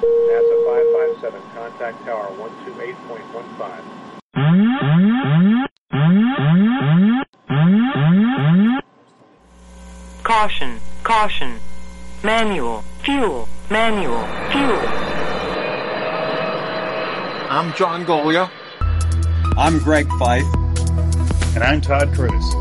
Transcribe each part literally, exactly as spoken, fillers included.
NASA five five seven, contact tower one two eight point one five. Caution, caution. Manual, fuel, manual, fuel. I'm John Golia. I'm Greg Fife. And I'm Todd Curtis.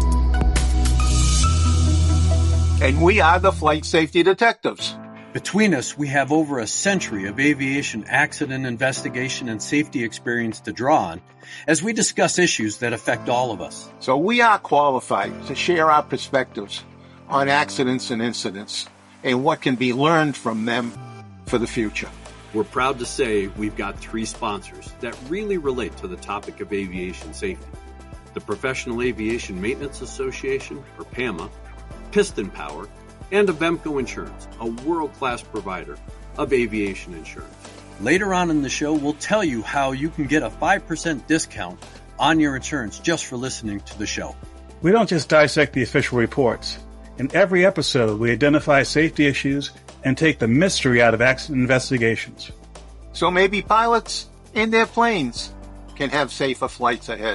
And we are the Flight Safety Detectives. Between us, we have over a century of aviation accident investigation and safety experience to draw on as we discuss issues that affect all of us. So we are qualified to share our perspectives on accidents and incidents and what can be learned from them for the future. We're proud to say we've got three sponsors that really relate to the topic of aviation safety. The Professional Aviation Maintenance Association, or PAMA, Piston Power, and Avemco Insurance, a world-class provider of aviation insurance. Later on in the show, we'll tell you how you can get a five percent discount on your insurance just for listening to the show. We don't just dissect the official reports. In every episode, we identify safety issues and take the mystery out of accident investigations. So maybe pilots and their planes can have safer flights ahead.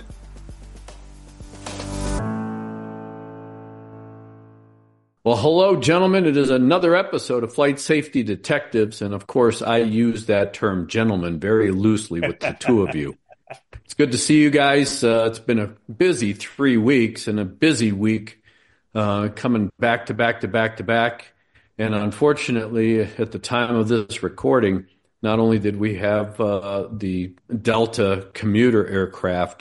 Well, hello, gentlemen. It is another episode of Flight Safety Detectives. And of course, I use that term gentleman very loosely with the two of you. It's good to see you guys. Uh, it's been a busy three weeks and a busy week uh, coming back to back to back to back. And unfortunately, at the time of this recording, not only did we have uh, the Delta commuter aircraft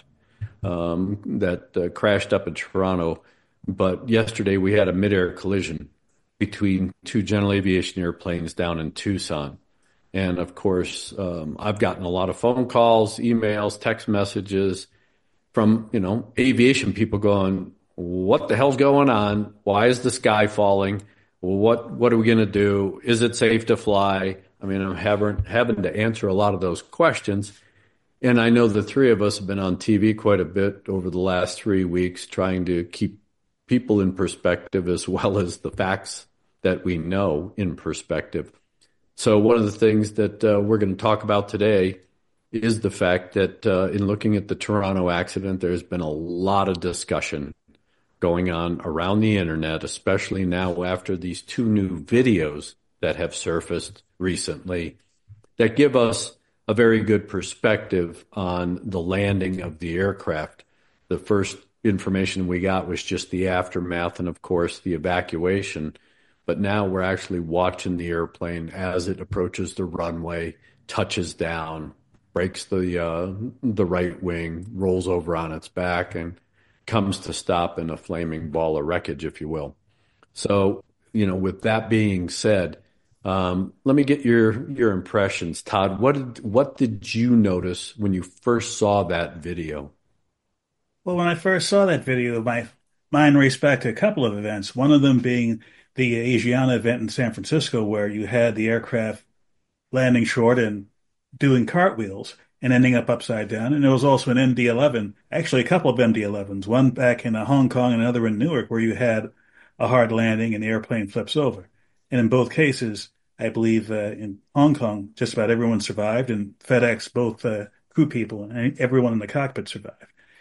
um, that uh, crashed up in Toronto, but yesterday we had a mid-air collision between two general aviation airplanes down in Tucson. And of course, um, I've gotten a lot of phone calls, emails, text messages from, you know, aviation people going, what the hell's going on? Why is the sky falling? What what are we going to do? Is it safe to fly? I mean, I'm having, having to answer a lot of those questions. And I know the three of us have been on T V quite a bit over the last three weeks trying to keep people in perspective as well as the facts that we know in perspective. So one of the things that uh, we're going to talk about today is the fact that uh, in looking at the Toronto accident, there's been a lot of discussion going on around the internet, especially now after these two new videos that have surfaced recently that give us a very good perspective on the landing of the aircraft. The first information we got was just the aftermath and, of course, the evacuation. But now we're actually watching the airplane as it approaches the runway, touches down, breaks the uh, the right wing, rolls over on its back, and comes to stop in a flaming ball of wreckage, if you will. So, you know, with that being said, um, let me get your your impressions, Todd. What did what did you notice when you first saw that video? Well, when I first saw that video, my mind raced back to a couple of events, one of them being the Asiana event in San Francisco, where you had the aircraft landing short and doing cartwheels and ending up upside down. And there was also an M D eleven, actually a couple of M D elevens, one back in Hong Kong and another in Newark, where you had a hard landing and the airplane flips over. And in both cases, I believe uh, in Hong Kong, just about everyone survived, and FedEx, both uh, crew people and everyone in the cockpit survived.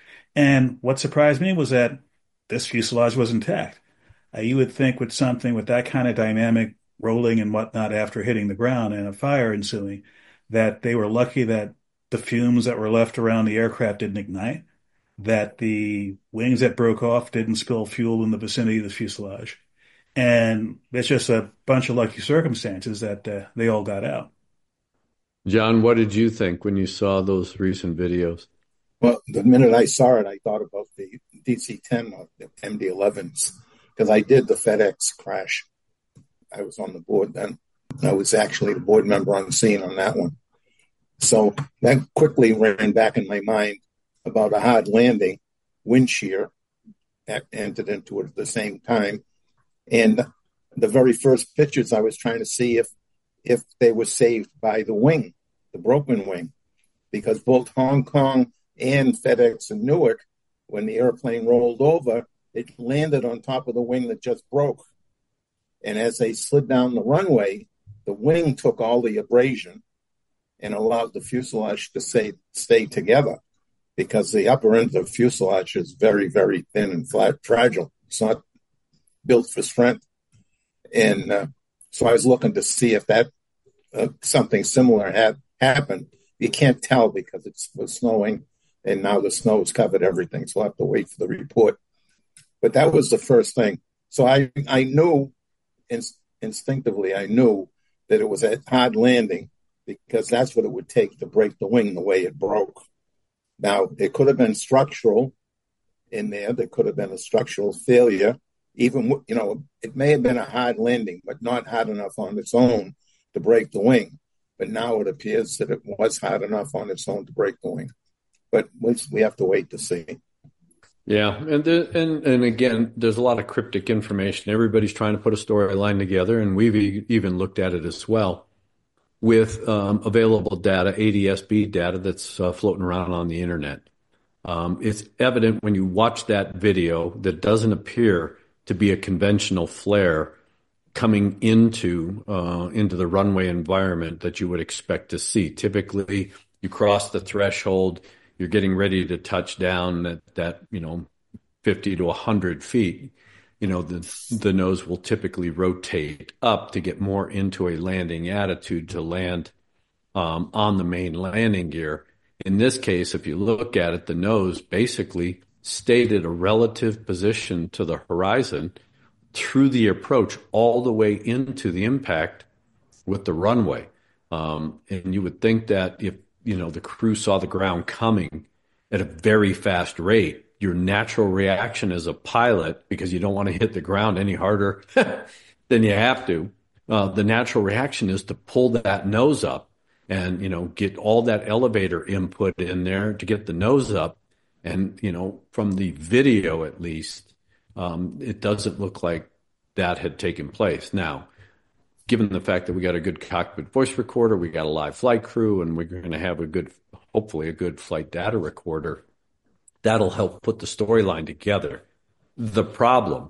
And what surprised me was that this fuselage was intact. Uh, you would think with something with that kind of dynamic rolling and whatnot after hitting the ground and a fire ensuing, that they were lucky that the fumes that were left around the aircraft didn't ignite, that the wings that broke off didn't spill fuel in the vicinity of the fuselage. And it's just a bunch of lucky circumstances that uh, they all got out. John, what did you think when you saw those recent videos? Well, the minute I saw it, I thought about the D C ten, or the M D elevens, because I did the FedEx crash. I was on the board then. I was actually the board member on the scene on that one. So that quickly ran back in my mind about a hard landing, wind shear that entered into it at the same time. And the very first pictures I was trying to see if if they were saved by the wing, the broken wing, because both Hong Kong and FedEx in Newark, when the airplane rolled over, it landed on top of the wing that just broke. And as they slid down the runway, the wing took all the abrasion and allowed the fuselage to stay, stay together, because the upper end of the fuselage is very, very thin and flat, fragile. It's not built for strength. And uh, so I was looking to see if that uh, something similar had happened. You can't tell because it was snowing, and now the snow has covered everything. So I have to wait for the report. But that was the first thing. So I, I knew, inst- instinctively, I knew that it was a hard landing, because that's what it would take to break the wing the way it broke. Now, it could have been structural in there. There could have been a structural failure. Even, you know, it may have been a hard landing, but not hard enough on its own to break the wing. But now it appears that it was hard enough on its own to break the wing. But we have to wait to see. Yeah, and the, and and again, there's a lot of cryptic information. Everybody's trying to put a storyline together, and we've e- even looked at it as well with um, available data, A D S B data that's uh, floating around on the internet. Um, it's evident when you watch that video that doesn't appear to be a conventional flare coming into uh, into the runway environment that you would expect to see. Typically, you cross the threshold, you're getting ready to touch down at that, you know, fifty to one hundred feet. You know, the the nose will typically rotate up to get more into a landing attitude to land um, on the main landing gear. In this case, if you look at it, the nose basically stayed at a relative position to the horizon through the approach all the way into the impact with the runway. Um, and you would think that if, you know, the crew saw the ground coming at a very fast rate, your natural reaction as a pilot, because you don't want to hit the ground any harder than you have to, uh, the natural reaction is to pull that nose up and, you know, get all that elevator input in there to get the nose up. And, you know, from the video at least, um, it doesn't look like that had taken place. Now, given the fact that we got a good cockpit voice recorder, we got a live flight crew, and we're going to have a good, hopefully a good flight data recorder, that'll help put the storyline together. The problem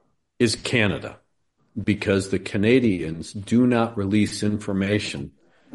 is Canada, because the Canadians do not release information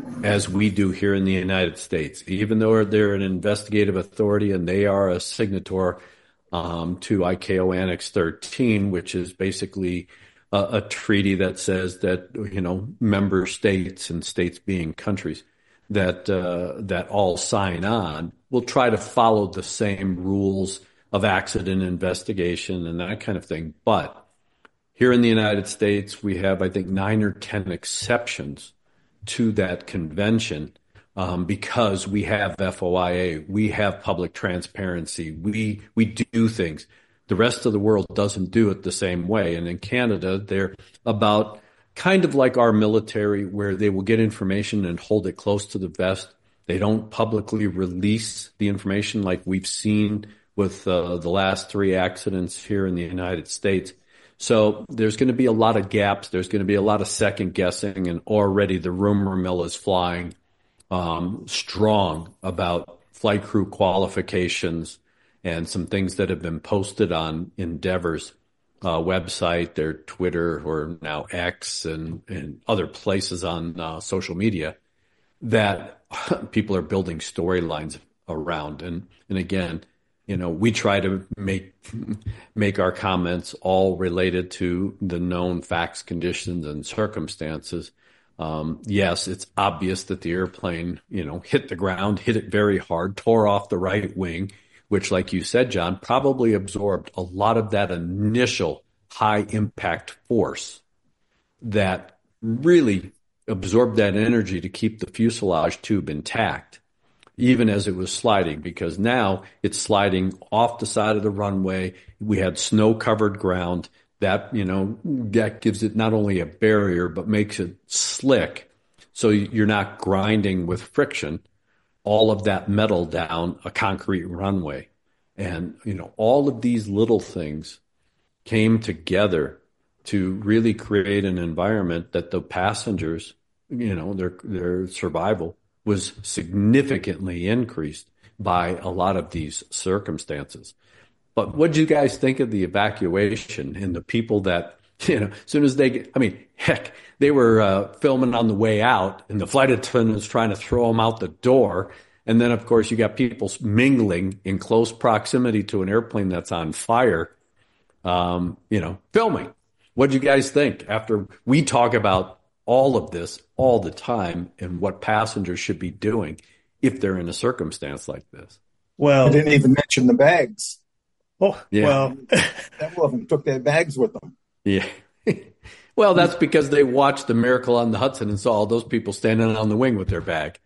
as we do here in the United States. Even though they're an investigative authority and they are a signator um, to I C A O Annex thirteen, which is basically a, a treaty that says that, you know, member states, and states being countries, that uh, that all sign on, will try to follow the same rules of accident investigation and that kind of thing. But here in the United States, we have, I think, nine or ten exceptions to that convention um, because we have F O I A, we have public transparency, we we do things. The rest of the world doesn't do it the same way. And in Canada, they're about kind of like our military, where they will get information and hold it close to the vest. They don't publicly release the information like we've seen with uh, the last three accidents here in the United States. So there's going to be a lot of gaps. There's going to be a lot of second guessing, and already the rumor mill is flying um, strong about flight crew qualifications and some things that have been posted on Endeavor's uh, website, their Twitter, or now X, and, and other places on uh, social media, that people are building storylines around. And, and again, you know, we try to make make our comments all related to the known facts, conditions, and circumstances. Um, yes, it's obvious that the airplane, you know, hit the ground, hit it very hard, tore off the right wing, which, like you said, John, probably absorbed a lot of that initial high impact force that really absorbed that energy to keep the fuselage tube intact, even as it was sliding, because now it's sliding off the side of the runway. We had snow-covered ground. That, you know, that gives it not only a barrier, but makes it slick, so you're not grinding with friction all of that metal down a concrete runway. And, you know, all of these little things came together to really create an environment that the passengers, you know, their their survival was significantly increased by a lot of these circumstances. But what did you guys think of the evacuation and the people that You know, as soon as they get, I mean, heck, they were uh, filming on the way out, and the flight attendant's trying to throw them out the door. And then, of course, you got people mingling in close proximity to an airplane that's on fire, um, you know, filming. What do you guys think after we talk about all of this all the time and what passengers should be doing if they're in a circumstance like this? Well, I didn't even mention the bags. Oh, yeah. Well, several of them took their bags with them. Yeah. Well, that's because they watched The Miracle on the Hudson and saw all those people standing on the wing with their bag.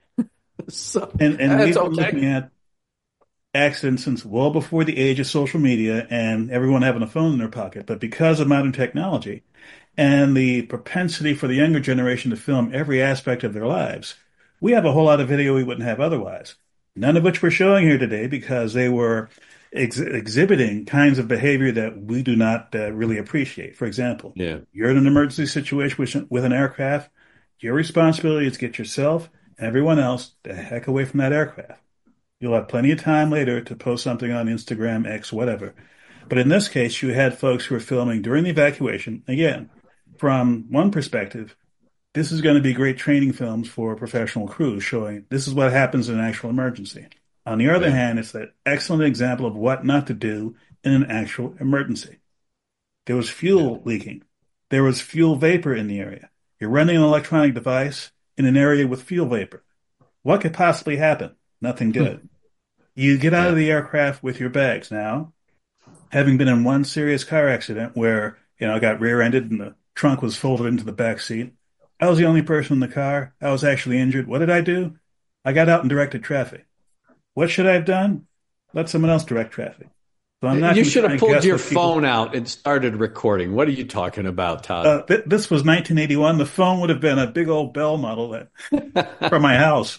So, and and that's we've been okay. looking at accidents since well before the age of social media and everyone having a phone in their pocket. But because of modern technology and the propensity for the younger generation to film every aspect of their lives, we have a whole lot of video we wouldn't have otherwise. None of which we're showing here today because they were ex- exhibiting kinds of behavior that we do not uh, really appreciate. For example, yeah. you're in an emergency situation with an aircraft. Your responsibility is to get yourself and everyone else the heck away from that aircraft. You'll have plenty of time later to post something on Instagram, X, whatever. But in this case, you had folks who were filming during the evacuation. Again, from one perspective, this is going to be great training films for professional crews showing this is what happens in an actual emergency. On the other yeah. hand, it's an excellent example of what not to do in an actual emergency. There was fuel yeah. leaking. There was fuel vapor in the area. You're running an electronic device in an area with fuel vapor. What could possibly happen? Nothing good. Hmm. You get out yeah. of the aircraft with your bags. Now, having been in one serious car accident where, you know, I got rear-ended and the trunk was folded into the back seat, I was the only person in the car. I was actually injured. What did I do? I got out and directed traffic. What should I have done? Let someone else direct traffic. So I'm not you should have pulled your people... phone out and started recording. What are you talking about, Todd? Uh, th- this was nineteen eighty-one. The phone would have been a big old Bell model that, from my house.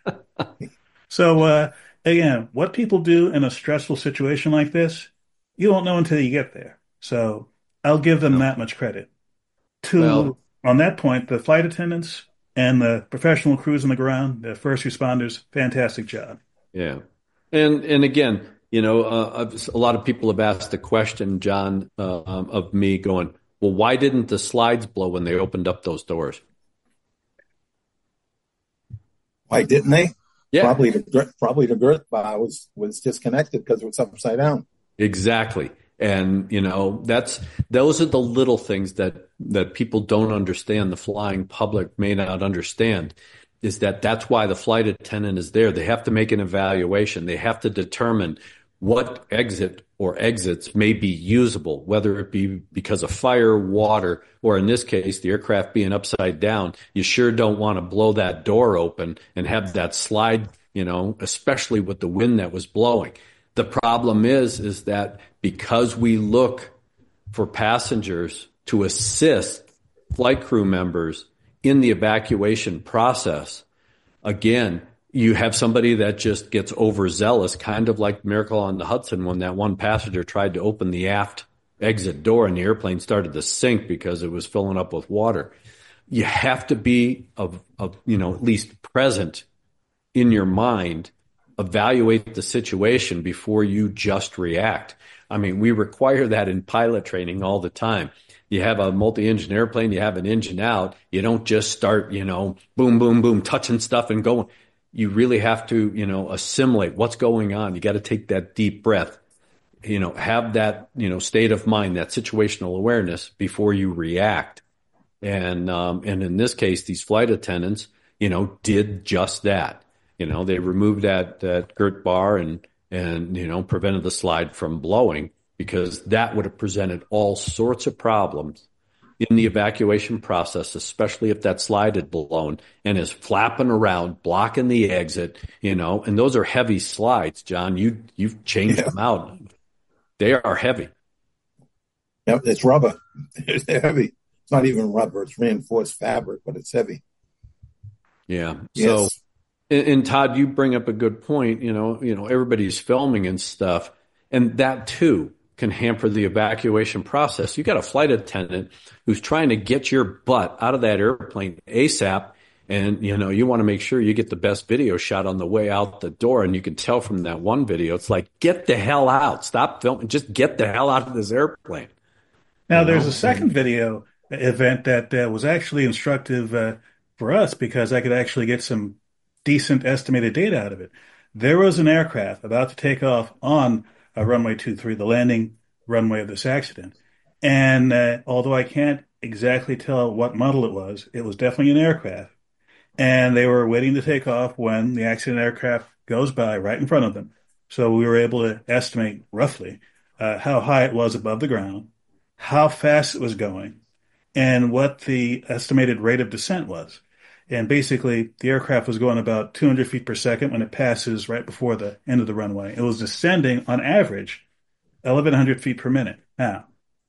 So, uh, again, what people do in a stressful situation like this, you won't know until you get there. So I'll give them no. that much credit. To well, on that point, the flight attendants and the professional crews on the ground, the first responders, fantastic job. Yeah. And and again, you know, uh, a lot of people have asked the question, John, uh, um, of me going, well, why didn't the slides blow when they opened up those doors? Why didn't they? Yeah. Probably the probably the girth bar was, was disconnected because it was upside down. Exactly. And, you know, that's those are the little things that, that people don't understand, the flying public may not understand, is that that's why the flight attendant is there. They have to make an evaluation. They have to determine what exit or exits may be usable, whether it be because of fire, water, or in this case, the aircraft being upside down. You sure don't want to blow that door open and have that slide, you know, especially with the wind that was blowing. The problem is, is that because we look for passengers to assist flight crew members in the evacuation process, again, you have somebody that just gets overzealous, kind of like Miracle on the Hudson when that one passenger tried to open the aft exit door and the airplane started to sink because it was filling up with water. You have to be, of, of you know, at least present in your mind, evaluate the situation before you just react. I mean, we require that in pilot training all the time. You have a multi-engine airplane, you have an engine out, you don't just start, you know, boom, boom, boom, touching stuff and going. You really have to, you know, assimilate what's going on. You got to take that deep breath, you know, have that, you know, state of mind, that situational awareness before you react. And, um, and in this case, these flight attendants, you know, did just that. You know, they removed that, that girth bar and, and, you know, prevented the slide from blowing because that would have presented all sorts of problems in the evacuation process, especially if that slide had blown and is flapping around, blocking the exit, you know, and those are heavy slides, John. You, you've changed yeah. them out. They are heavy. Yep, it's rubber. It's heavy. It's not even rubber. It's reinforced fabric, but it's heavy. Yeah. Yes. So, and, and Todd, you bring up a good point. You know, you know, everybody's filming and stuff, and that too can hamper the evacuation process. You got a flight attendant who's trying to get your butt out of that airplane ASAP. And, you know, you want to make sure you get the best video shot on the way out the door. And you can tell from that one video, it's like, get the hell out. Stop filming. Just get the hell out of this airplane. Now, you there's a know? second And video event that uh, was actually instructive uh, for us because I could actually get some decent estimated data out of it. There was an aircraft about to take off on uh, runway two three, the landing runway of this accident. And uh, although I can't exactly tell what model it was, it was definitely an aircraft. And they were waiting to take off when the accident aircraft goes by right in front of them. So we were able to estimate roughly uh, how high it was above the ground, how fast it was going, and what the estimated rate of descent was. And basically, the aircraft was going about two hundred feet per second when it passes right before the end of the runway. It was descending on average eleven hundred feet per minute. Now,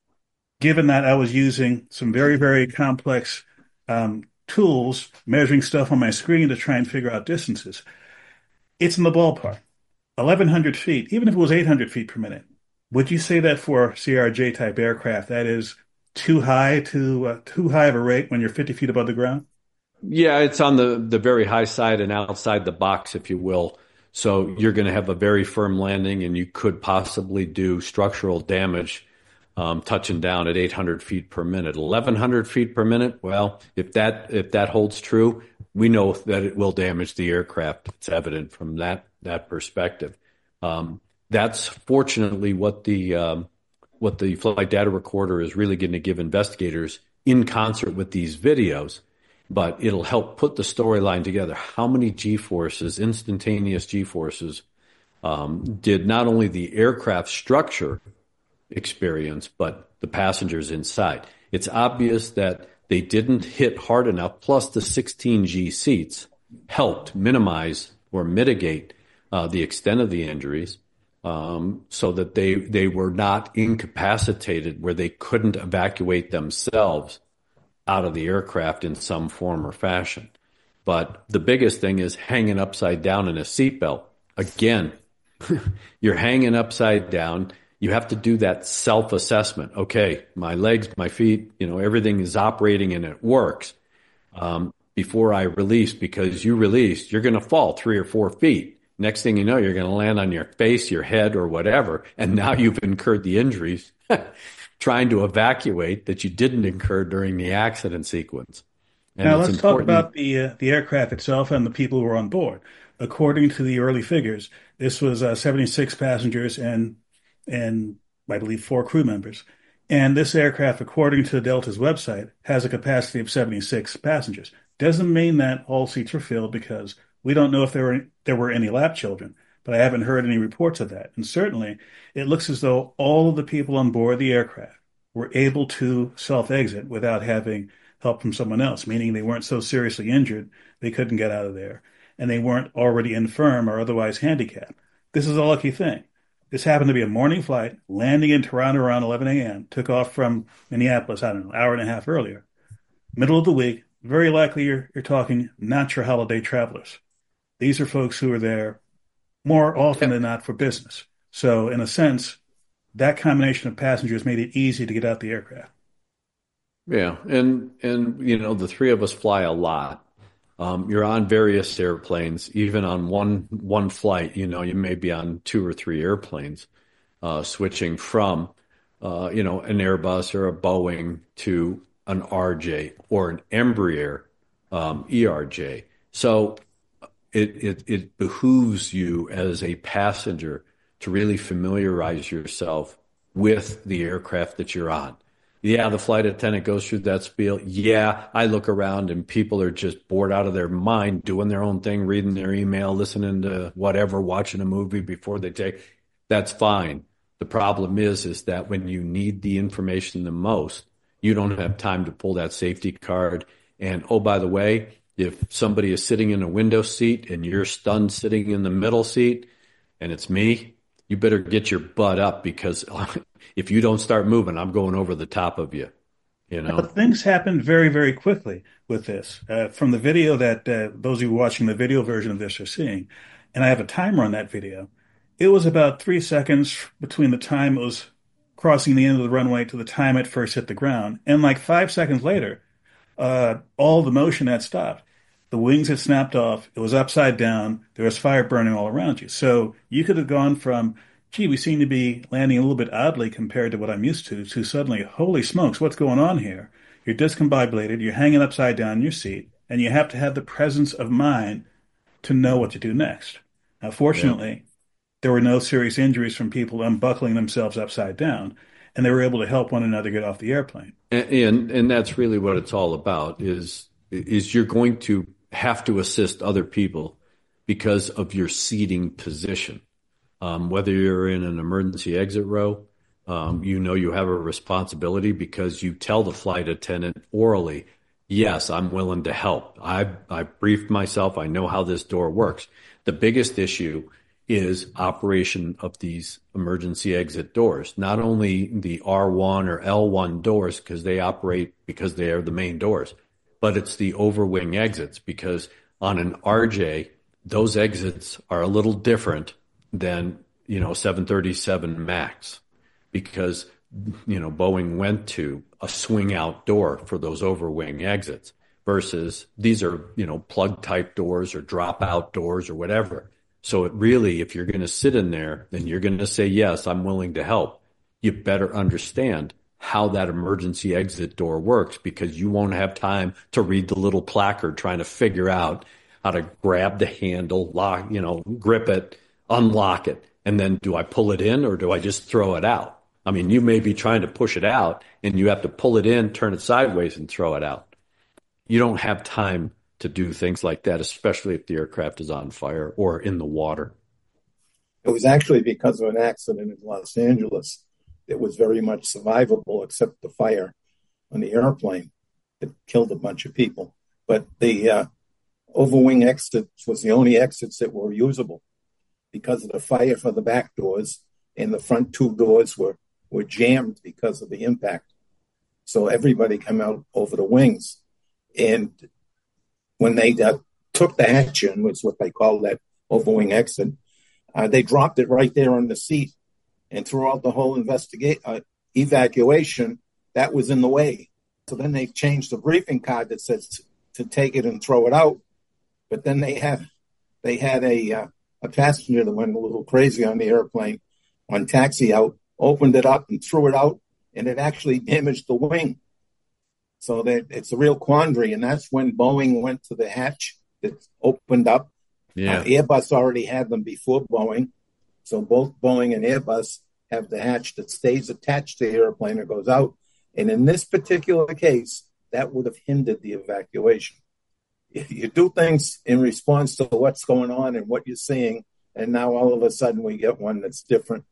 given that I was using some very, very complex um, tools, measuring stuff on my screen to try and figure out distances, it's in the ballpark. eleven hundred feet, even if it was eight hundred feet per minute. Would you say that for C R J type aircraft, that is too high to uh, too high of a rate when you're fifty feet above the ground? yeah, it's on the, the very high side and outside the box, if you will. So you're going to have a very firm landing, and you could possibly do structural damage um, touching down at eight hundred feet per minute. eleven hundred feet per minute, well, if that if that holds true, we know that it will damage the aircraft. It's evident from that that perspective. Um, that's fortunately what the um, what the flight data recorder is really going to give investigators in concert with these videos. But it'll help put the storyline together. How many G-forces, instantaneous G-forces, um, did not only the aircraft structure experience, but the passengers inside? It's obvious that they didn't hit hard enough, plus the sixteen G seats helped minimize or mitigate uh, the extent of the injuries, um, so that they, they were not incapacitated where they couldn't evacuate themselves out of the aircraft in some form or fashion. But the biggest thing is hanging upside down in a seatbelt. Again, you're hanging upside down. You have to do that self-assessment. Okay, my legs, my feet, you know, everything is operating and it works. Um, before I release, because you released, you're going to fall three or four feet. Next thing you know, you're going to land on your face, your head, or whatever. And now you've incurred the injuries trying to evacuate that you didn't incur during the accident sequence. And Now it's let's talk important. about the uh, the aircraft itself and the people who were on board. According to the early figures, this was uh, seventy-six passengers and and I believe four crew members. And this aircraft, according to Delta's website, has a capacity of seventy-six passengers. Doesn't mean that all seats were filled because we don't know if there were there were any lap children, but I haven't heard any reports of that. And certainly, it looks as though all of the people on board the aircraft were able to self-exit without having help from someone else, meaning they weren't so seriously injured they couldn't get out of there, and they weren't already infirm or otherwise handicapped. This is a lucky thing. This happened to be a morning flight, landing in Toronto around eleven a.m., took off from Minneapolis, I don't know, an hour and a half earlier. Middle of the week, very likely you're, you're talking not your holiday travelers. These are folks who are there more often than not for business. So in a sense, that combination of passengers made it easy to get out the aircraft. Yeah, and and you know, the three of us fly a lot. Um, you're on various airplanes, even on one one flight. You know, you may be on two or three airplanes, uh, switching from, uh, you know, an Airbus or a Boeing to an R J or an Embraer um, E R J. So it, it it behooves you as a passenger to really familiarize yourself with the aircraft that you're on. Yeah, the flight attendant goes through that spiel. Yeah, I look around and people are just bored out of their mind, doing their own thing, reading their email, listening to whatever, watching a movie before they take. That's fine. The problem is, is that when you need the information the most, you don't have time to pull that safety card. And oh, by the way, if somebody is sitting in a window seat and you're stunned sitting in the middle seat, and it's me, you better get your butt up, because if you don't start moving, I'm going over the top of you. You know, But things happened very, very quickly with this. Uh, from the video that uh, those of you watching the video version of this are seeing, and I have a timer on that video, it was about three seconds between the time it was crossing the end of the runway to the time it first hit the ground. And like five seconds later, uh, all the motion had stopped. The wings had snapped off. It was upside down. There was fire burning all around you. So you could have gone from gee, we seem to be landing a little bit oddly compared to what I'm used to, to suddenly, holy smokes, what's going on here? You're discombobulated, you're hanging upside down in your seat, and you have to have the presence of mind to know what to do next. Now, fortunately, yeah. there were no serious injuries from people unbuckling themselves upside down, and they were able to help one another get off the airplane. And, and and that's really what it's all about, is is you're going to have to assist other people because of your seating position. Um, whether you're in an emergency exit row, um, you know you have a responsibility because you tell the flight attendant orally, yes, I'm willing to help. I I briefed myself. I know how this door works. The biggest issue is operation of these emergency exit doors. Not only the R one or L one doors, because they operate because they are the main doors, but it's the overwing exits, because on an R J, those exits are a little different than, you know, seven thirty-seven MAX, because, you know, Boeing went to a swing out door for those overwing exits versus these are, you know, plug type doors or drop out doors or whatever. So it really, if you're going to sit in there and you're going to say, yes, I'm willing to help, you better understand how that emergency exit door works, because you won't have time to read the little placard trying to figure out how to grab the handle, lock, you know, grip it, unlock it, and then do I pull it in or do I just throw it out? I mean, you may be trying to push it out and you have to pull it in, turn it sideways, and throw it out. You don't have time to do things like that, especially if the aircraft is on fire or in the water. It was actually because of an accident in Los Angeles. It was very much survivable, except the fire on the airplane that killed a bunch of people. But the uh, overwing exits was the only exits that were usable because of the fire for the back doors, and the front two doors were, were jammed because of the impact. So everybody came out over the wings. And when they uh, took the hatch in, which is what they call that overwing exit, uh, they dropped it right there on the seat. And throughout the whole investigate uh, evacuation, that was in the way. So then they changed the briefing card that says to, to take it and throw it out. But then they had they had a uh, a passenger that went a little crazy on the airplane on taxi out, opened it up and threw it out, and it actually damaged the wing. So that it's a real quandary, and that's when Boeing went to the hatch that opened up. Yeah. Uh, Airbus already had them before Boeing, so both Boeing and Airbus have the hatch that stays attached to the airplane or goes out. And in this particular case, that would have hindered the evacuation. You do things in response to what's going on and what you're seeing, and now all of a sudden we get one that's different.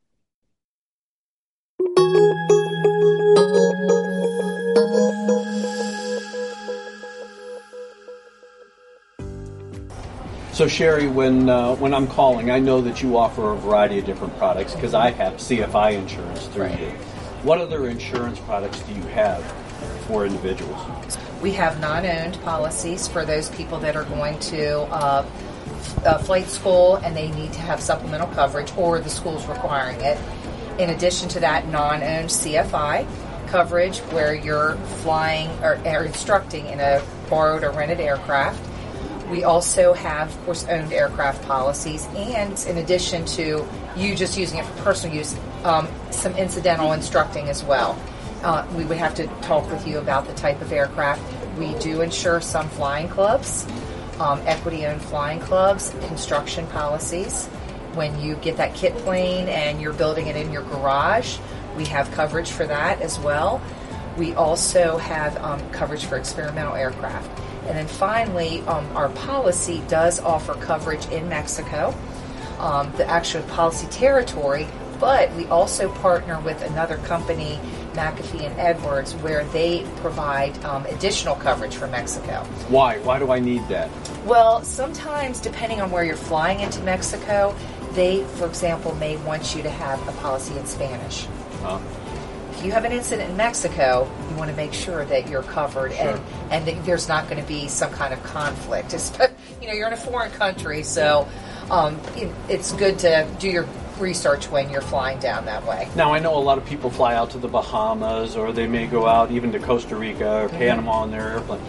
So Sherry, when uh, when I'm calling, I know that you offer a variety of different products because I have C F I insurance through you. What other insurance products do you have for individuals? We have non-owned policies for those people that are going to uh, uh, flight school and they need to have supplemental coverage, or the school's requiring it. In addition to that, non-owned C F I coverage where you're flying or, or instructing in a borrowed or rented aircraft. We also have, of course, owned aircraft policies, and in addition to you just using it for personal use, um, some incidental instructing as well. Uh, we would have to talk with you about the type of aircraft. We do insure some flying clubs, um, equity-owned flying clubs, construction policies. When you get that kit plane and you're building it in your garage, we have coverage for that as well. We also have um, coverage for experimental aircraft. And then finally, um, our policy does offer coverage in Mexico, um, the actual policy territory, but we also partner with another company, McAfee and Edwards, where they provide um, additional coverage for Mexico. Why? Why do I need that? Well, sometimes, depending on where you're flying into Mexico, they, for example, may want you to have a policy in Spanish. Huh? If you have an incident in Mexico, you want to make sure that you're covered, sure. and, and that there's not going to be some kind of conflict. It's, you know, you're in a foreign country, so um, it, it's good to do your research when you're flying down that way. Now, I know a lot of people fly out to the Bahamas, or they may go out even to Costa Rica or Panama mm-hmm. on their airplane.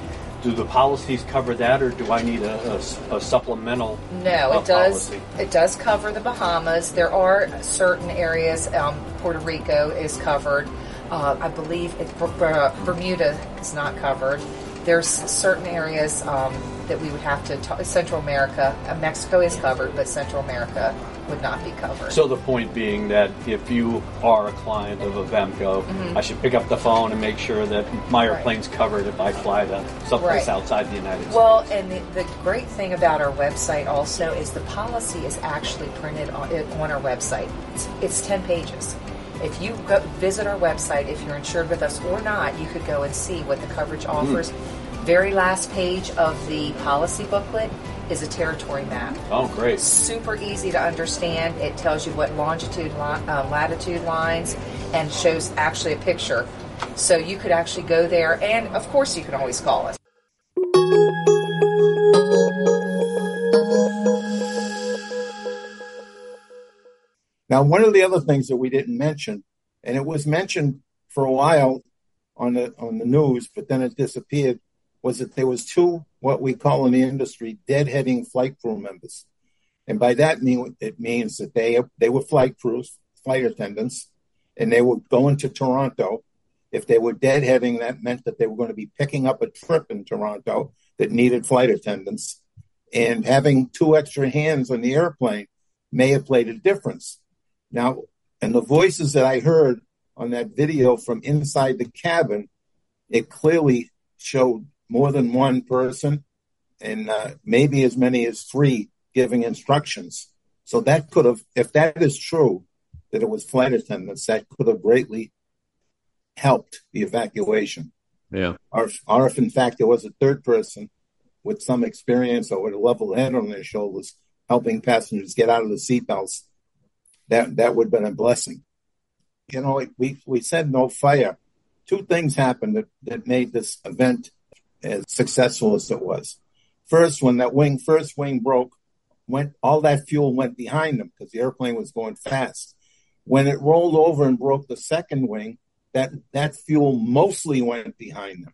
do the policies cover that, or do I need a, a, a supplemental? No, uh, it does. policy? It does cover the Bahamas. There are certain areas. Um, Puerto Rico is covered. Uh, I believe it, Bermuda is not covered. There's certain areas um, that we would have to. Talk, Central America, uh, Mexico is covered, but Central America would not be covered. So the point being that if you are a client of Avemco, mm-hmm. I should pick up the phone and make sure that my airplane's right. covered if I fly to someplace right. outside the United States. Well, and the, the great thing about our website also is the policy is actually printed on, on our website. It's, it's ten pages. If you go visit our website, if you're insured with us or not, you could go and see what the coverage offers. Mm. Very last page of the policy booklet is a territory map. Oh, great. Super easy to understand. It tells you what longitude, uh, latitude lines, and shows actually a picture. So you could actually go there, and of course you can always call us. Now, one of the other things that we didn't mention, and it was mentioned for a while on the on the news, but then it disappeared, was that there was two, what we call in the industry, deadheading flight crew members. And by that, mean, it means that they they were flight crews, flight attendants, and they were going to Toronto. If they were deadheading, that meant that they were going to be picking up a trip in Toronto that needed flight attendants. And having two extra hands on the airplane may have played a difference. Now, and the voices that I heard on that video from inside the cabin, it clearly showed more than one person and uh, maybe as many as three giving instructions. So that could have, if that is true, that it was flight attendants, that could have greatly helped the evacuation. Yeah. Or, or if, in fact, there was a third person with some experience or with a level head on their shoulders helping passengers get out of the seatbelts, that that would have been a blessing. You know, we, we said no fire. Two things happened that, that made this event as successful as it was. First, when that wing, first wing broke, went all that fuel went behind them because the airplane was going fast. When it rolled over and broke the second wing, that, that fuel mostly went behind them.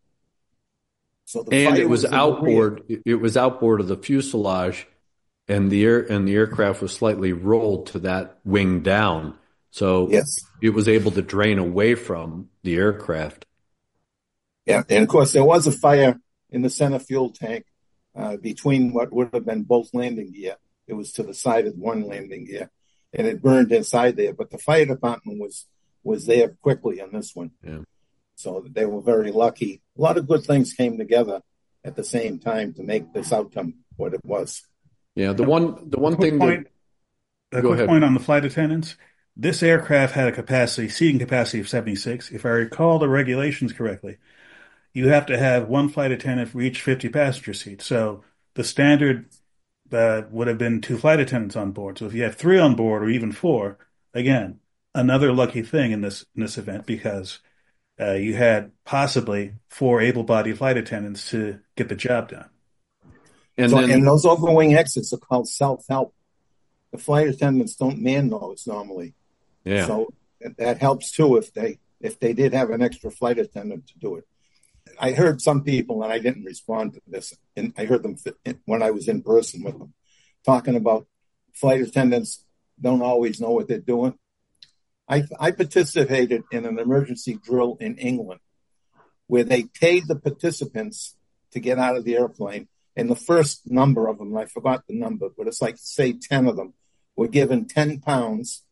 So the and it was, was outboard. It was outboard of the fuselage, and the air and the aircraft was slightly rolled to that wing down. So yes. It was able to drain away from the aircraft. Yeah, and of course there was a fire in the center fuel tank uh, between what would have been both landing gear. It was to the side of one landing gear, and it burned inside there. But the fire department was was there quickly on this one. Yeah. So they were very lucky. A lot of good things came together at the same time to make this outcome what it was. Yeah, the one the one thing point, that, a go quick ahead. point on the flight attendants. This aircraft had a capacity, seating capacity of seventy-six. If I recall the regulations correctly, you have to have one flight attendant for each fifty passenger seats. So the standard uh, would have been two flight attendants on board. So if you have three on board or even four, again, another lucky thing in this in this event because uh, you had possibly four able-bodied flight attendants to get the job done. And, so, then, and those overwing exits are called self-help. The flight attendants don't man those normally. Yeah. So that helps too if they if they did have an extra flight attendant to do it. I heard some people, and I didn't respond to this, and I heard them when I was in person with them, talking about flight attendants don't always know what they're doing. I, I participated in an emergency drill in England where they paid the participants to get out of the airplane. And the first number of them, I forgot the number, but it's like, say, ten of them, were given ten pounds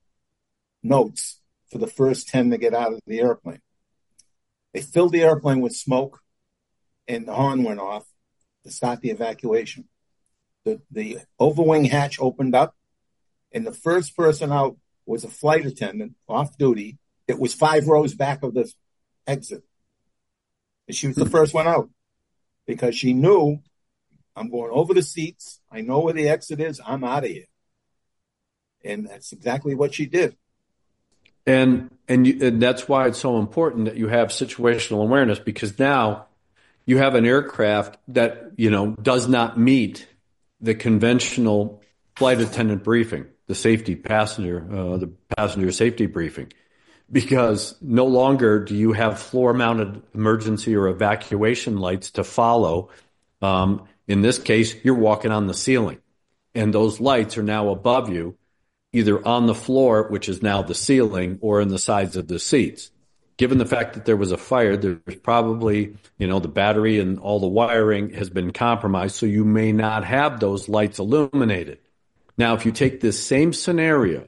notes for the first ten to get out of the airplane. They filled the airplane with smoke, and the horn went off to start the evacuation. The, the overwing hatch opened up, and the first person out was a flight attendant off duty. It was five rows back of the exit. And she was the first one out because she knew, I'm going over the seats. I know where the exit is. I'm out of here. And that's exactly what she did. And and, you, and that's why it's so important that you have situational awareness, because now you have an aircraft that, you know, does not meet the conventional flight attendant briefing, the safety passenger, uh, the passenger safety briefing, because no longer do you have floor-mounted emergency or evacuation lights to follow Um, in this case, you're walking on the ceiling, and those lights are now above you, either on the floor, which is now the ceiling, or in the sides of the seats. Given the fact that there was a fire, there's probably, you know, the battery and all the wiring has been compromised, so you may not have those lights illuminated. Now, if you take this same scenario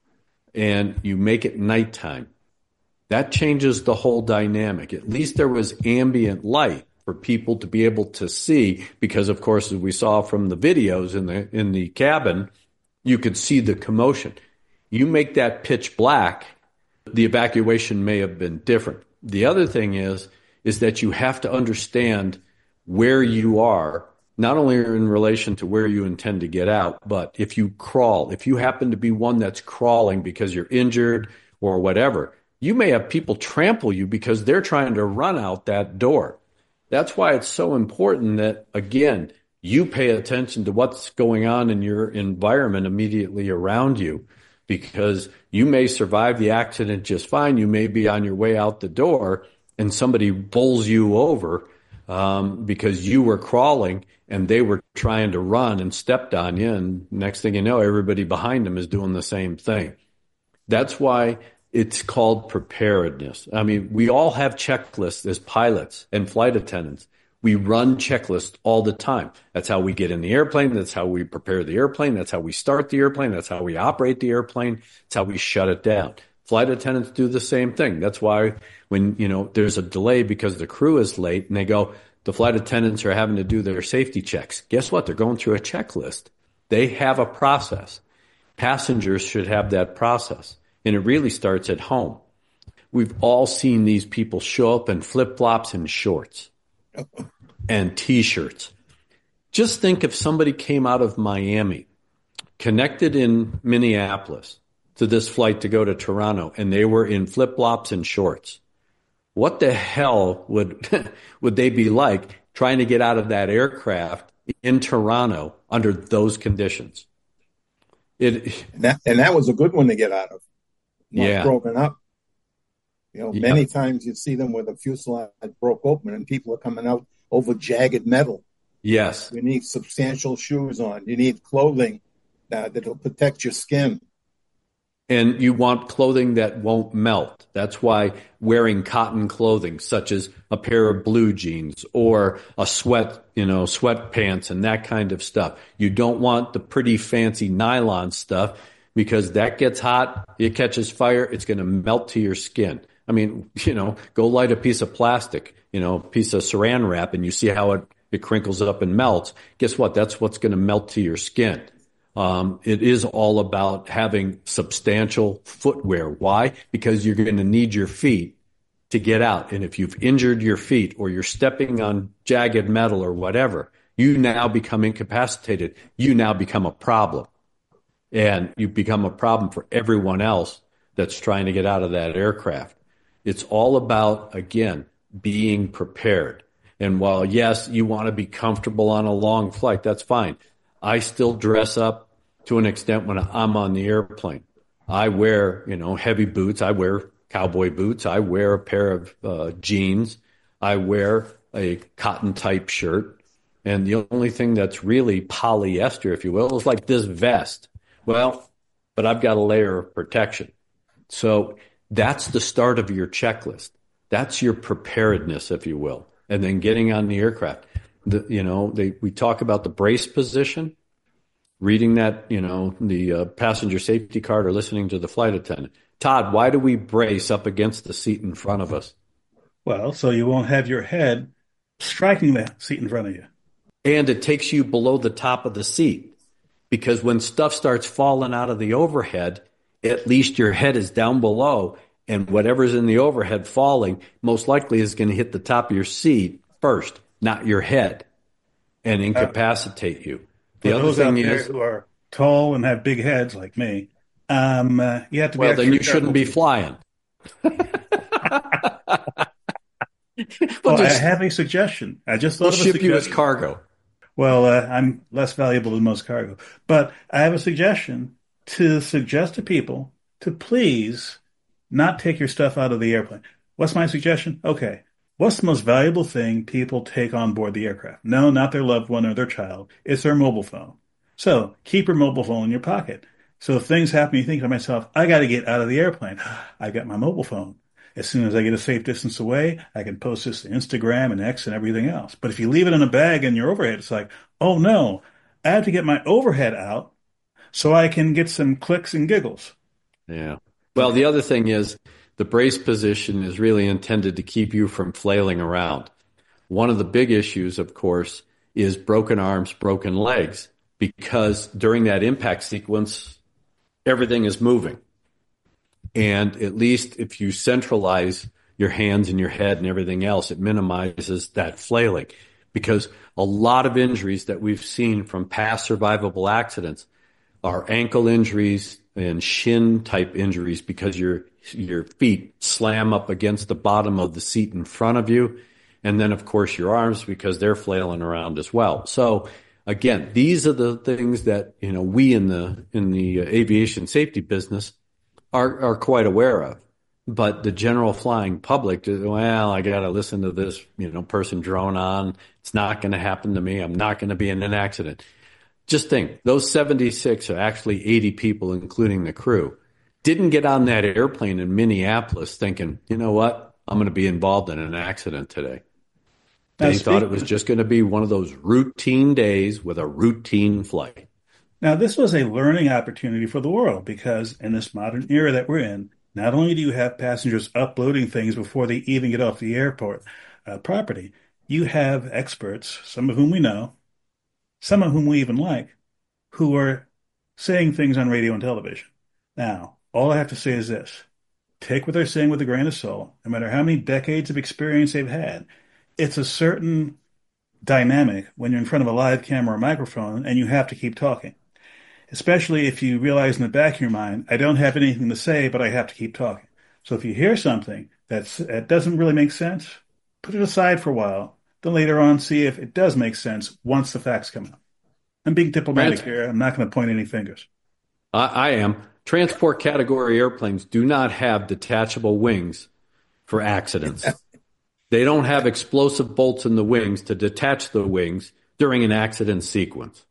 and you make it nighttime, that changes the whole dynamic. At least there was ambient light for people to be able to see, because, of course, as we saw from the videos in the in the cabin, you could see the commotion. You make that pitch black, the evacuation may have been different. The other thing is, is that you have to understand where you are, not only in relation to where you intend to get out, but if you crawl, if you happen to be one that's crawling because you're injured or whatever, you may have people trample you because they're trying to run out that door. That's why it's so important that, again, you pay attention to what's going on in your environment immediately around you, because you may survive the accident just fine. You may be on your way out the door and somebody bowls you over um, because you were crawling and they were trying to run and stepped on you. And next thing you know, everybody behind them is doing the same thing. That's why it's called preparedness. I mean, we all have checklists as pilots and flight attendants. We run checklists all the time. That's how we get in the airplane. That's how we prepare the airplane. That's how we start the airplane. That's how we operate the airplane. That's how we shut it down. Flight attendants do the same thing. That's why when, you know, there's a delay because the crew is late and they go, the flight attendants are having to do their safety checks. Guess what? They're going through a checklist. They have a process. Passengers should have that process. And it really starts at home. We've all seen these people show up in flip-flops and shorts and T-shirts. Just think if somebody came out of Miami, connected in Minneapolis to this flight to go to Toronto, and they were in flip-flops and shorts. What the hell would would they be like trying to get out of that aircraft in Toronto under those conditions? It and that, and that was a good one to get out of. Not yeah. broken up. You know, Yeah. many times you see them where the fuselage broke open and people are coming out over jagged metal. Yes. You need substantial shoes on. You need clothing uh, that'll protect your skin. And you want clothing that won't melt. That's why wearing cotton clothing, such as a pair of blue jeans or a sweat, you know, sweatpants and that kind of stuff. You don't want the pretty fancy nylon stuff, because that gets hot, it catches fire, it's going to melt to your skin. I mean, you know, go light a piece of plastic, you know, a piece of saran wrap, and you see how it, it crinkles up and melts. Guess what? That's what's going to melt to your skin. Um, it is all about having substantial footwear. Why? Because you're going to need your feet to get out. And if you've injured your feet or you're stepping on jagged metal or whatever, you now become incapacitated. You now become a problem. And you become a problem for everyone else that's trying to get out of that aircraft. It's all about, again, being prepared. And while, yes, you want to be comfortable on a long flight, that's fine. I still dress up to an extent when I'm on the airplane. I wear, you know, heavy boots. I wear cowboy boots. I wear a pair of uh, jeans. I wear a cotton type shirt. And the only thing that's really polyester, if you will, is like this vest. Well, but I've got a layer of protection. So that's the start of your checklist. That's your preparedness, if you will. And then getting on the aircraft. The, you know, they, we talk about the brace position, reading that, you know, the uh, passenger safety card or listening to the flight attendant. Todd, why do we brace up against the seat in front of us? Well, so you won't have your head striking the seat in front of you. And it takes you below the top of the seat. Because when stuff starts falling out of the overhead, at least your head is down below, and whatever's in the overhead falling most likely is going to hit the top of your seat first, not your head, and incapacitate you. The For other those thing out there is, who are tall and have big heads like me, um, uh, you have to be. well, then you extra shouldn't be careful. flying. Well, We'll I just, have a suggestion. I just thought we'll of a ship you as suggestion. cargo. Well, uh, I'm less valuable than most cargo. But I have a suggestion to suggest to people to please not take your stuff out of the airplane. What's my suggestion? Okay. What's the most valuable thing people take on board the aircraft? No, not their loved one or their child. It's their mobile phone. So keep your mobile phone in your pocket. So if things happen, you think to myself, I got to get out of the airplane. I got my mobile phone. As soon as I get a safe distance away, I can post this to Instagram and X and everything else. But if you leave it in a bag in your overhead, it's like, oh no, I have to get my overhead out so I can get some clicks and giggles. Yeah. Well, the other thing is the brace position is really intended to keep you from flailing around. One of the big issues, of course, is broken arms, broken legs, because during that impact sequence, everything is moving. And at least if you centralize your hands and your head and everything else, it minimizes that flailing. Because a lot of injuries that we've seen from past survivable accidents are ankle injuries and shin type injuries because your your feet slam up against the bottom of the seat in front of you. And then, of course, your arms because they're flailing around as well. So again, these are the things that, you know, we in the in the aviation safety business are are quite aware of. But the general flying public, well, I got to listen to this, you know, person drone on. It's not going to happen to me. I'm not going to be in an accident. Just think, those seventy-six are actually eighty people, including the crew, didn't get on that airplane in Minneapolis thinking, you know what, I'm going to be involved in an accident today. They Now, thought it was just going to be one of those routine days with a routine flight. Now, this was a learning opportunity for the world because in this modern era that we're in, not only do you have passengers uploading things before they even get off the airport uh, property, you have experts, some of whom we know, some of whom we even like, who are saying things on radio and television. Now, all I have to say is this. Take what they're saying with a grain of salt, no matter how many decades of experience they've had. It's a certain dynamic when you're in front of a live camera or microphone and you have to keep talking. Especially if you realize in the back of your mind, I don't have anything to say, but I have to keep talking. So if you hear something that's, that doesn't really make sense, put it aside for a while. Then later on, see if it does make sense once the facts come out. I'm being diplomatic here. I'm not going to point any fingers. I, I am. Transport category airplanes do not have detachable wings for accidents. They don't have explosive bolts in the wings to detach the wings during an accident sequence.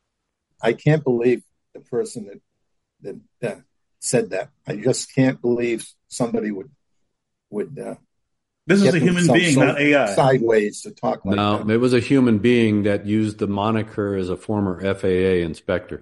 I can't believe the person that that, that said that. I just can't believe somebody would would. Uh, this is a human being, so not A I. Sideways to talk like no, that. No, it was a human being that used the moniker as a former F A A inspector.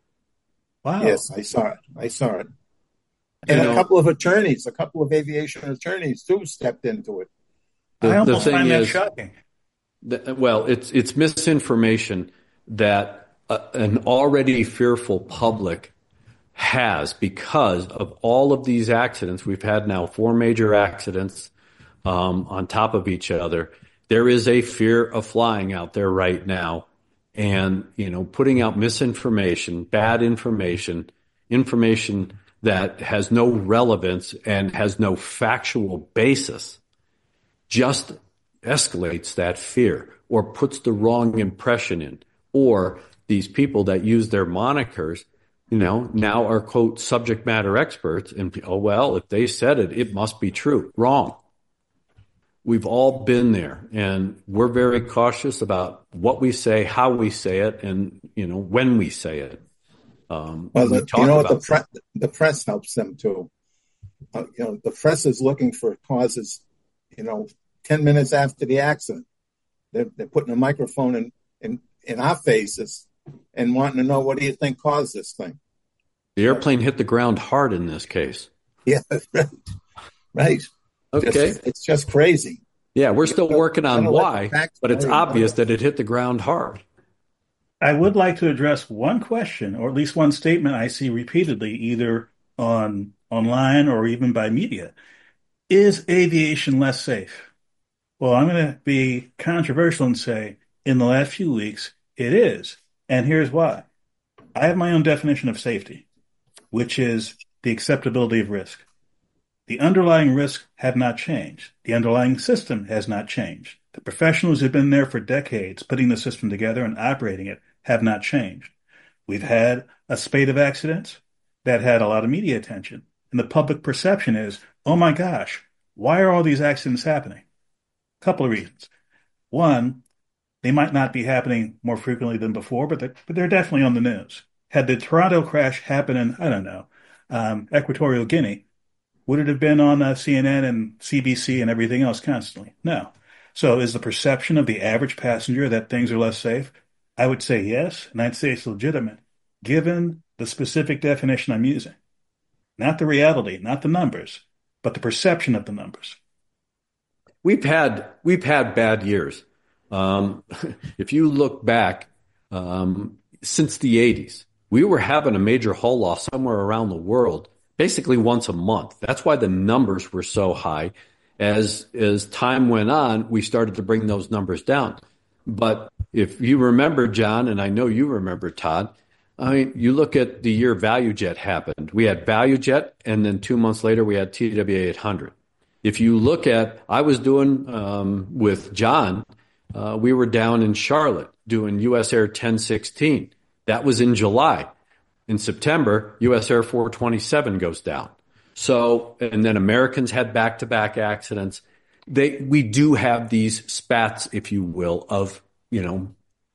Wow. Yes, I saw it. I saw it. And you a know, couple of attorneys, a couple of aviation attorneys too stepped into it. The, I almost the thing find that is, shocking. That, well, it's it's misinformation that uh, an already fearful public has because of all of these accidents. We've had now four major accidents um, on top of each other. There is a fear of flying out there right now. And, you know, putting out misinformation, bad information, information that has no relevance and has no factual basis just escalates that fear or puts the wrong impression in. Or these people that use their monikers, you know, now are, quote, subject matter experts. And, oh, well, if they said it, it must be true. Wrong. We've all been there, and we're very cautious about what we say, how we say it, and, you know, when we say it. Um, well, we the, talk you know what, about the, pre- the press helps them too. Uh, you know, the press is looking for causes, you know, ten minutes after the accident. They're, they're putting a microphone in, in, in our faces and wanting to know, what do you think caused this thing? The airplane hit the ground hard in this case. Yeah, right. Right. Okay. Just, it's just crazy. Yeah, we're still You know, working on why, but it's vary. obvious that it hit the ground hard. I would like to address one question, or at least one statement I see repeatedly, either on online or even by media. Is aviation less safe? Well, I'm going to be controversial and say, in the last few weeks, it is. And here's why. I have my own definition of safety, which is the acceptability of risk. The underlying risks have not changed. The underlying system has not changed. The professionals who have been there for decades putting the system together and operating it have not changed. We've had a spate of accidents that had a lot of media attention. And the public perception is, oh my gosh, why are all these accidents happening? couple of reasons. One, they might not be happening more frequently than before, but they're, but they're definitely on the news. Had the Toronto crash happened in, I don't know, um, Equatorial Guinea, would it have been on uh, C N N and C B C and everything else constantly? No. So is the perception of the average passenger that things are less safe? I would say yes, and I'd say it's legitimate, given the specific definition I'm using. Not the reality, not the numbers, but the perception of the numbers. We've had we've had bad years. Um, if you look back um, since the eighties, we were having a major hull loss somewhere around the world, basically once a month. That's why the numbers were so high. As as time went on, we started to bring those numbers down. But if you remember, John, and I know you remember, Todd, I mean, you look at the year ValueJet happened. We had ValueJet, and then two months later, we had T W A eight hundred. If you look at, I was doing um, with John, uh, we were down in Charlotte doing U S Air ten sixteen. That was in July. In September, U S Air four twenty-seven goes down. So, and then Americans had back-to-back accidents. They, we do have these spats, if you will, of, you know,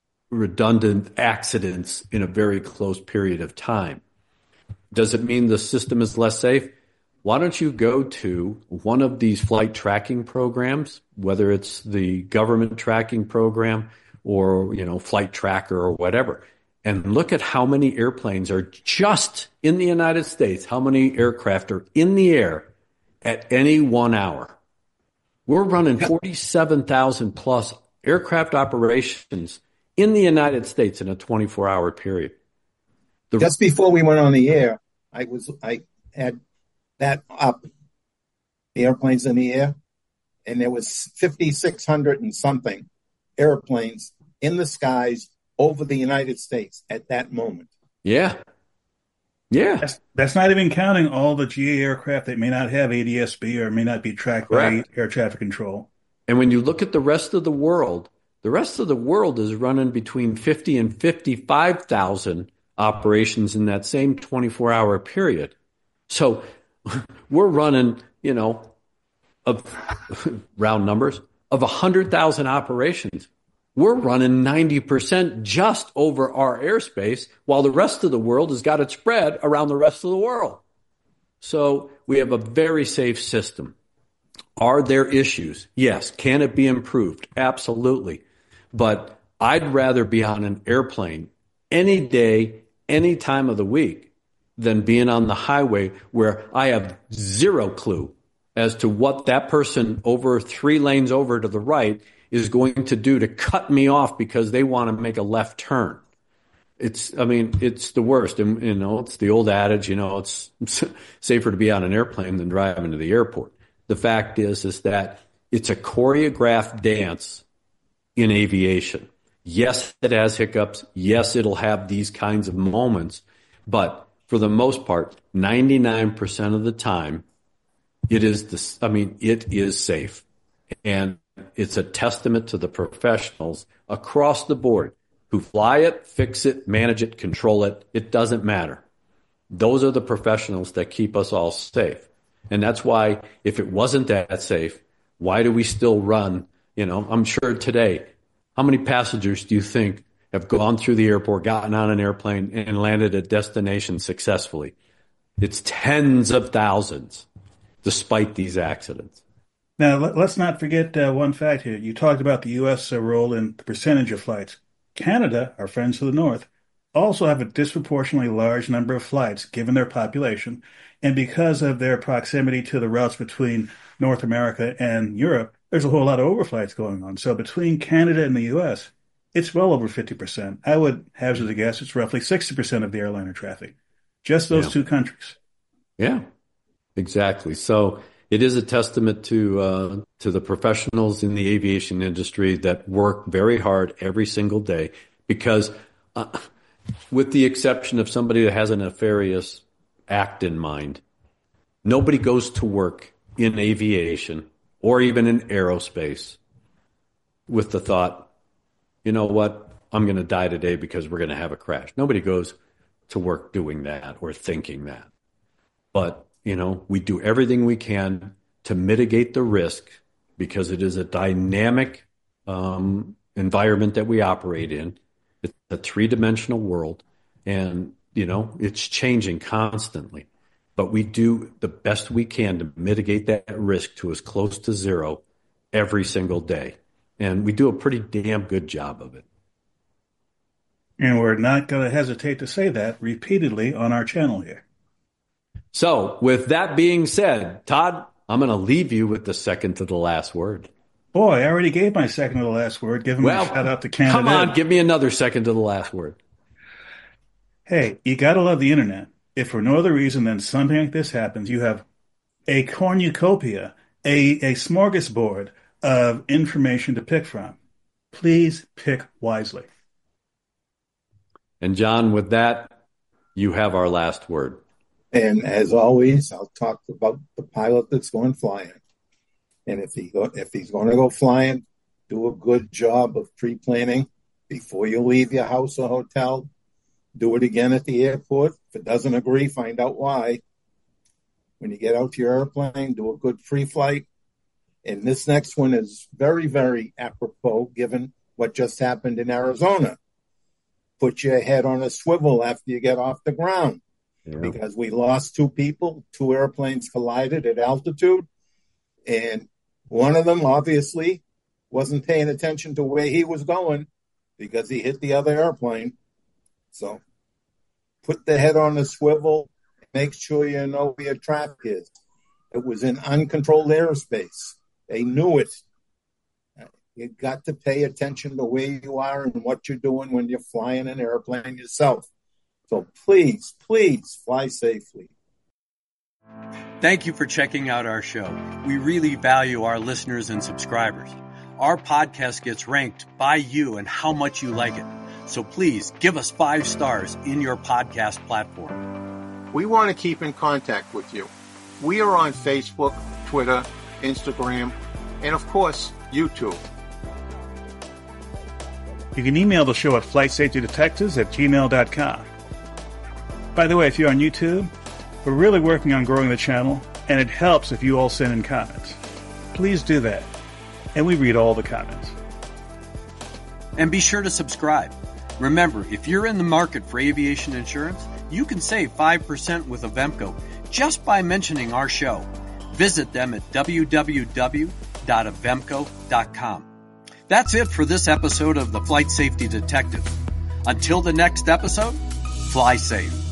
redundant accidents in a very close period of time. Does it mean the system is less safe? Why don't you go to one of these flight tracking programs, whether it's the government tracking program or, you know, Flight Tracker or whatever, and look at how many airplanes are just in the United States, how many aircraft are in the air at any one hour. We're running forty-seven thousand plus aircraft operations in the United States in a twenty-four hour period. The- Just before we went on the air, I was I had that up, the airplanes in the air, and there was fifty-six hundred and something airplanes in the skies over the United States at that moment. Yeah. Yeah. That's, that's not even counting all the G A aircraft that may not have A D S B or may not be tracked Correct. by air traffic control. And when you look at the rest of the world, the rest of the world is running between fifty and fifty-five thousand operations in that same twenty-four hour period. So we're running, you know, of round numbers of one hundred thousand operations. We're running ninety percent just over our airspace while the rest of the world has got it spread around the rest of the world. So we have a very safe system. Are there issues? Yes. Can it be improved? Absolutely. But I'd rather be on an airplane any day, any time of the week than being on the highway where I have zero clue as to what that person over three lanes over to the right is going to do to cut me off because they want to make a left turn. It's, I mean, it's the worst. And, you know, it's the old adage, you know, it's safer to be on an airplane than driving to the airport. The fact is, is that it's a choreographed dance in aviation. Yes, it has hiccups. Yes, it'll have these kinds of moments. But for the most part, ninety-nine percent of the time, it is the, I mean, it is safe. And it's a testament to the professionals across the board who fly it, fix it, manage it, control it. It doesn't matter. Those are the professionals that keep us all safe. And that's why if it wasn't that safe, why do we still run? You know, I'm sure today, how many passengers do you think have gone through the airport, gotten on an airplane, and landed at destination successfully? It's tens of thousands, despite these accidents. Now, let's not forget uh, one fact here. You talked about the U S role in the percentage of flights. Canada, our friends to the north, also have a disproportionately large number of flights given their population. And because of their proximity to the routes between North America and Europe, there's a whole lot of overflights going on. So between Canada and the U S, it's well over fifty percent. I would hazard a guess it's roughly sixty percent of the airliner traffic. Just those yeah. two countries. Yeah, exactly. So it is a testament to uh, to the professionals in the aviation industry that work very hard every single day because uh, with the exception of somebody that has a nefarious act in mind, nobody goes to work in aviation or even in aerospace with the thought, you know what, I'm going to die today because we're going to have a crash. Nobody goes to work doing that or thinking that. But you know, we do everything we can to mitigate the risk because it is a dynamic um, environment that we operate in. It's a three-dimensional world, and, you know, it's changing constantly. But we do the best we can to mitigate that risk to as close to zero every single day. And we do a pretty damn good job of it. And we're not going to hesitate to say that repeatedly on our channel here. So, with that being said, Todd, I'm going to leave you with the second to the last word. Boy, I already gave my second to the last word. Give him well, a shout out to Canada. Come on, give me another second to the last word. Hey, you got to love the internet. If for no other reason than something like this happens, you have a cornucopia, a, a smorgasbord of information to pick from. Please pick wisely. And John, with that, you have our last word. And as always, I'll talk about the pilot that's going flying. And if he go, if he's going to go flying, do a good job of pre-planning before you leave your house or hotel. Do it again at the airport. If it doesn't agree, find out why. When you get out to your airplane, do a good pre-flight. And this next one is very, very apropos given what just happened in Arizona. Put your head on a swivel after you get off the ground. Yeah. Because we lost two people. Two airplanes collided at altitude. And one of them obviously wasn't paying attention to where he was going because he hit the other airplane. So put the head on the swivel. Make sure you know where your traffic is. It was in uncontrolled airspace. They knew it. You got to pay attention to where you are and what you're doing when you're flying an airplane yourself. So please, please fly safely. Thank you for checking out our show. We really value our listeners and subscribers. Our podcast gets ranked by you and how much you like it. So please give us five stars in your podcast platform. We want to keep in contact with you. We are on Facebook, Twitter, Instagram, and of course, YouTube. You can email the show at flight safety detectives at gmail dot com. By the way, if you're on YouTube, we're really working on growing the channel, and it helps if you all send in comments. Please do that, and we read all the comments. And be sure to subscribe. Remember, if you're in the market for aviation insurance, you can save five percent with Avemco just by mentioning our show. Visit them at w w w dot avemco dot com. That's it for this episode of the Flight Safety Detective. Until the next episode, fly safe.